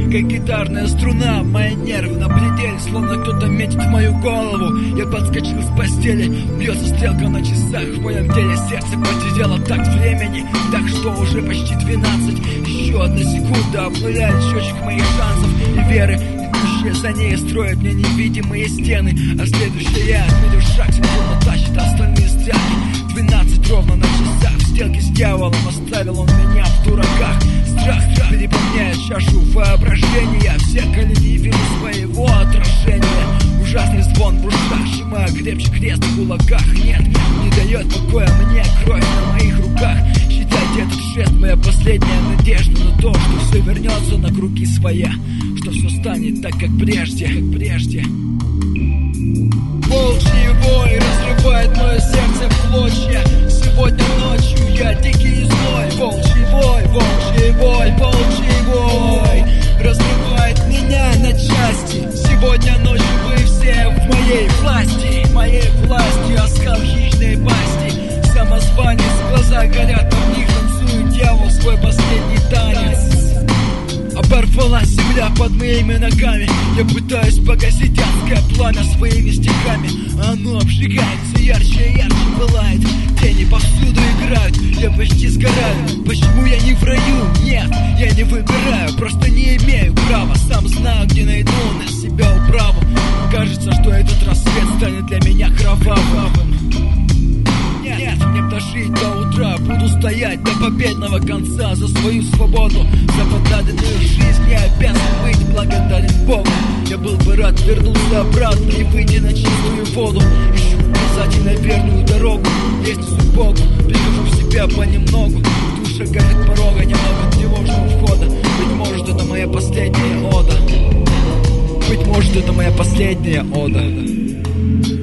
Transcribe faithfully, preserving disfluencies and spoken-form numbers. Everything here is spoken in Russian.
как гитарная струна. Мои нервы на пределе, словно кто-то метит в мою голову. Я подскочил с постели, бьется стрелка на часах. В моем теле сердце потедело такт времени, так что уже почти двенадцать. Еще одна секунда обнуляет счетчик моих шансов и веры. Идущие за ней строят мне невидимые стены, а следующая я отметил шаг, словно тащит остальные страхи. Двенадцать ровно на часах, в сделке с дьяволом оставил он меня в дураках. Страх, страх переполняет чашу воображения, в зеркале не вижу своего отражения. Ужасный звон в ушах, сжимаю крепче крест в кулаках. Нет, не дает покоя мне кровь на моих руках. Считайте этот жест моя последняя надежда на то, что все вернется на круги своя, что все станет так, как прежде, как прежде. Волчий вой разрывает мое сердце в клочья. Сегодня ночью я дикий и злой. Волчий вой, волчий вой, волчий вой разрывает меня на части. Сегодня ночью вы все в моей власти, моей власти, оскал хищной пасти. Самозванец, глаза горят, а в них танцует дьявол свой последний танец. Оборвалась земля под моими ногами. Я пытаюсь погасить адское пламя своими стихами. Оно обжигается ярче и ярче пылает. Тени повсюду играют, я почти сгораю. Почему я не в раю? Нет, я не выбираю, просто не имею права. Сам знаю, где найду на себя управу. Кажется, что этот рассвет станет для меня кровавым. Нет, мне б дожить до утра. Буду стоять до победного конца за свою свободу, за подаренную жизнь. Я обязан быть благодарен Богу. Я был бы рад вернуться обратно и выйти на чистую воду. Ищу указатель на верную дорогу, лестницу к Богу. Прихожу в себя понемногу. В душе горит порога, немного тревожного входа. Быть может, это моя последняя ода. Быть может, это моя последняя ода.